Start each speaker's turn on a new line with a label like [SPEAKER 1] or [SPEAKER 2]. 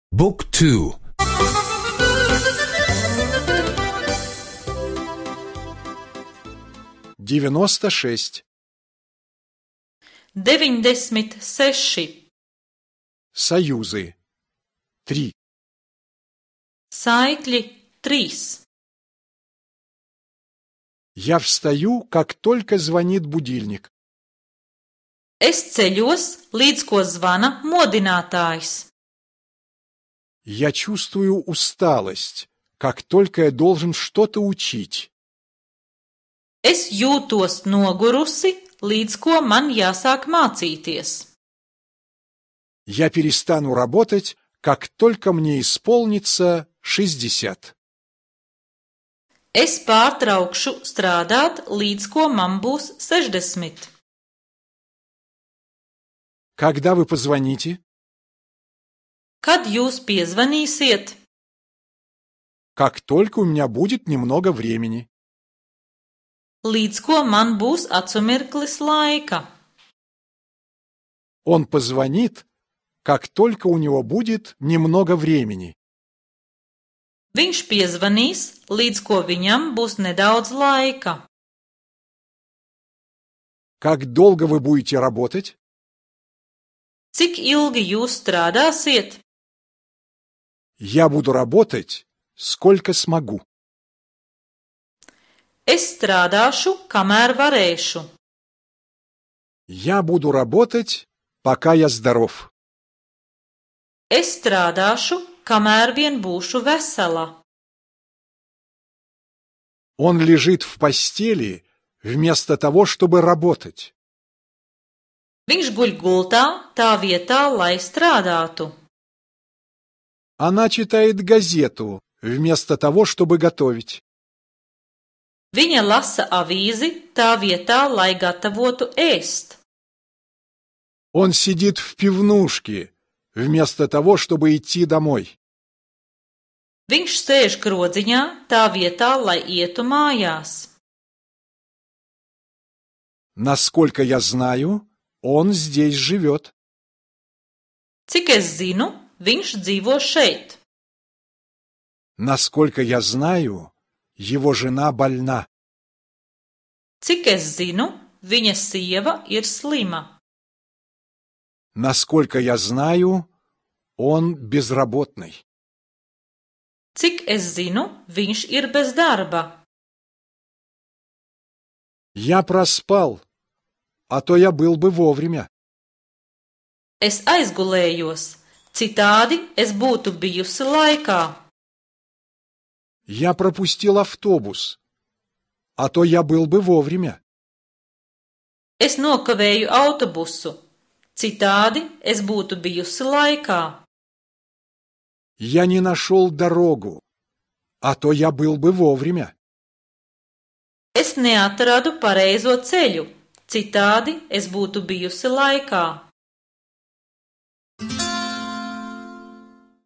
[SPEAKER 1] Book 2.
[SPEAKER 2] 96.
[SPEAKER 3] 96.
[SPEAKER 2] Союзы. 3.
[SPEAKER 3] Saikļi 3.
[SPEAKER 2] Я встаю, как только звонит будильник.
[SPEAKER 3] Es ceļos, līdz ko zvana modinātājs.
[SPEAKER 2] Я чувствую усталость, как только я должен что-то учить.
[SPEAKER 3] Es jūtos nogurusi, līdz ko man jāsāk mācīties.
[SPEAKER 2] Я перестану работать, как только мне исполнится 60.
[SPEAKER 3] Es pārtraukšu strādāt, līdz ko man būs 60.
[SPEAKER 2] Когда вы позвоните?
[SPEAKER 3] Kad jūs piezvanīsiet?
[SPEAKER 2] Как только у меня будет немного времени.
[SPEAKER 3] Līdz ko man būs atsumirklis laika.
[SPEAKER 2] Он позвонит, как только у него будет немного времени.
[SPEAKER 3] Viņš piezvanīs, līdz ko viņam būs nedaudz laika.
[SPEAKER 2] Как долго вы будете работать?
[SPEAKER 3] Cik ilgi jūs strādāsiet?
[SPEAKER 2] Я буду работать, сколько смогу.
[SPEAKER 3] Es strādāšu, kamēr varēšu.
[SPEAKER 2] Я буду работать, пока я здоров.
[SPEAKER 3] Es strādāšu, kamēr vien būšu vesela.
[SPEAKER 2] Он лежит в постели вместо того, чтобы работать.
[SPEAKER 3] Viņš guļ gultā tā vietā, lai strādātu.
[SPEAKER 2] Она читает газету вместо того, чтобы готовить.
[SPEAKER 3] Viņa lasa avīzi tā vietā, lai gatavotu ēst.
[SPEAKER 2] Он сидит в пивнушке вместо того, чтобы идти домой.
[SPEAKER 3] Viņš sēž krodziņā tā vietā, lai ietu mājās.
[SPEAKER 2] Насколько я знаю, он здесь живет.
[SPEAKER 3] Cik es zinu, viņš dzīvo šeit.
[SPEAKER 2] Насколько я знаю, его жена больна.
[SPEAKER 3] Cik es zinu, viņa sieva ir slima.
[SPEAKER 2] Насколько я знаю, он безработный.
[SPEAKER 3] Cik es zinu, viņš ir bez darba.
[SPEAKER 2] Я проспал, а то я был бы вовремя.
[SPEAKER 3] Es aizgulējos, citādi es būtu bijusi laikā.
[SPEAKER 2] Я пропустил автобус, а то я был бы вовремя.
[SPEAKER 3] Es nokavēju autobusu, citādi es būtu bijusi laikā.
[SPEAKER 2] Я не нашел дорогу, а то я был бы вовремя.
[SPEAKER 3] Es neatradu pareizo ceļu, citādi es būtu bijusi laikā.